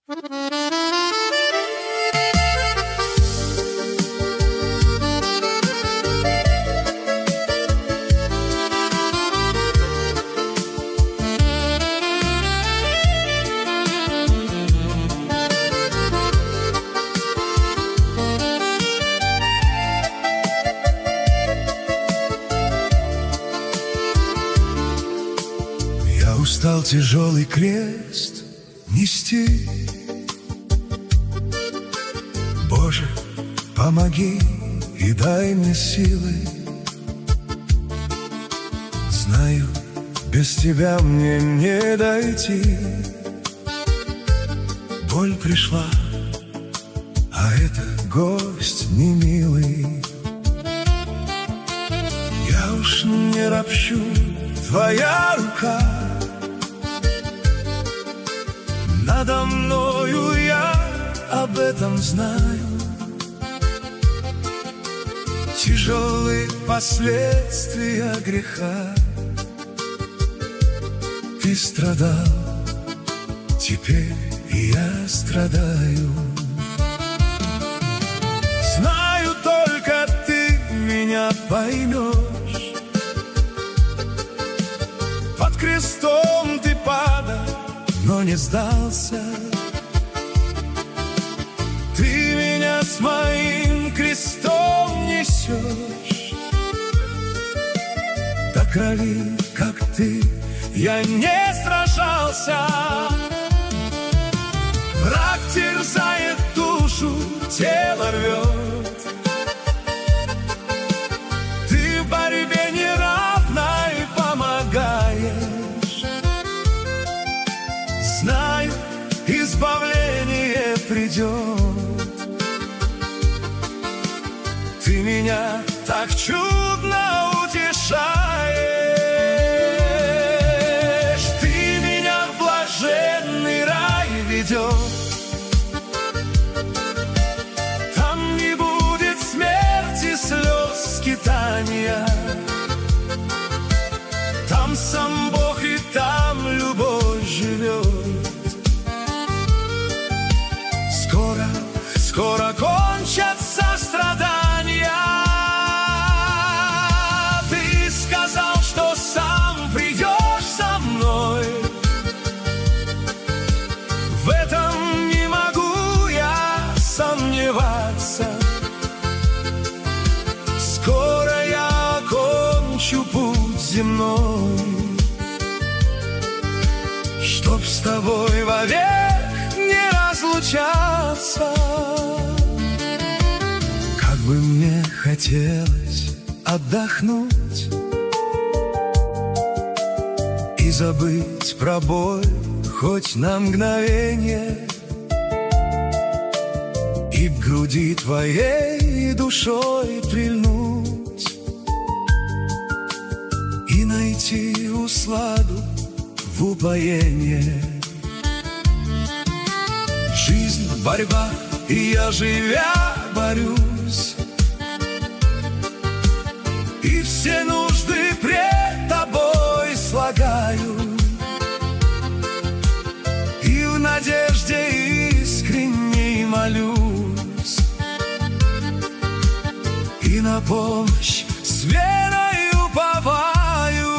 Устал тяжелый крест нести. Боже, помоги и дай мне силы. Знаю, без тебя мне не дойти. Боль пришла, а это гость не милый. Я уж не ропщу, твоя рука надо мною, я об этом знаю. Тяжелые последствия греха. Ты страдал, теперь и я страдаю. Знаю, только ты меня поймешь. Под крестом ты падал, но не сдался. Ты меня с моим крестом несешь. До крови, как ты, я не сражался. Враг терзает душу, тело рвет. Ты в борьбе неравной помогаешь. Знаю, избавление придет. Ты меня так чудно утешаешь. Ты меня в блаженный рай ведешь. Там не будет смерти, слез, скитания. Там сам Бог и там любовь живет. Скоро кончатся страдания. Ты сказал, что сам придешь со мной. В этом не могу я сомневаться. Скоро я окончу путь земной, чтоб с тобой вовек не разлучаться. Как бы мне хотелось отдохнуть и забыть про боль хоть на мгновение, и к груди твоей душой прильнуть, и найти усладу в упоенье. Жизнь, борьба, и я, живя, борюсь, и все нужды пред тобой слагаю, и в надежде искренней молюсь, и на помощь с верой уповаю.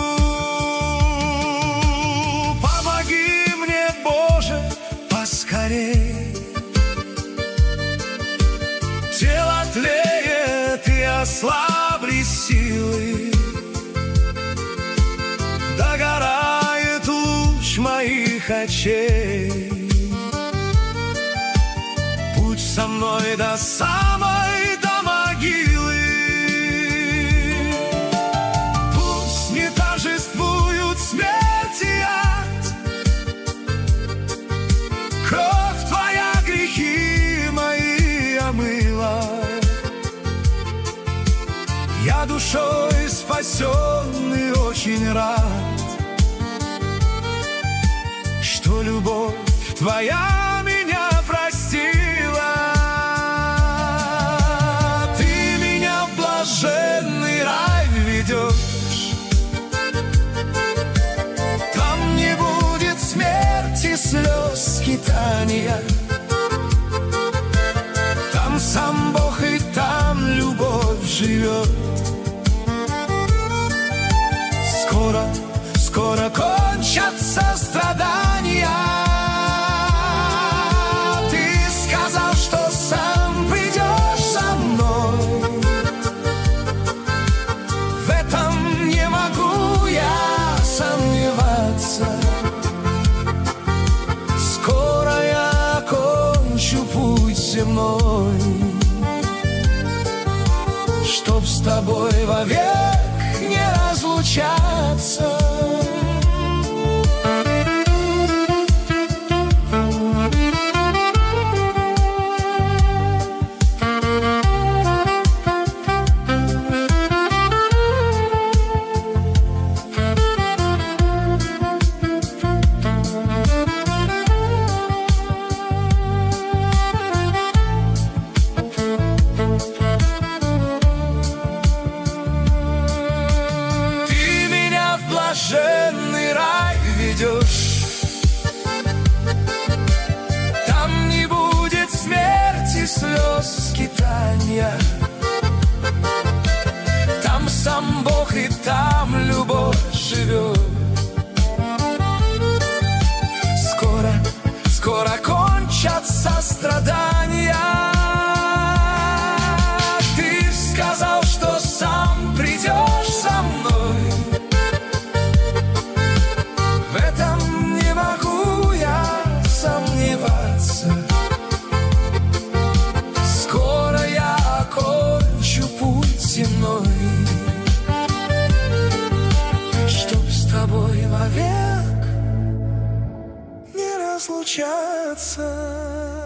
Помоги мне, Боже, поскорей. Тело тлеет, и ослабли силы. Догорает луч моих очей. Путь со мной до самой до могилы. Пусть не торжествуют смерть и ад. Кровь твоя грехи мои омыла. Я душой спасенный очень рад, что любовь твоя меня простила. Ты меня в блаженный рай ведешь. Там не будет смерти, слез, скитаний. страдания. Там сам Бог и там любовь живет. Скоро кончатся страдания. Ты сказал, что сам придешь за мной. В этом не могу я сомневаться. Скоро я кончу путь земной, чтоб с тобой вовек не разлучаться. Блаженный рай ведешь. Там не будет смерти, слез, скитания. Там сам Бог и там любовь живет. Скоро кончатся страдания. Ты сказал, что сам придешь за мной. Скоро я окончу путь земной, чтоб с тобой вовек не разлучаться.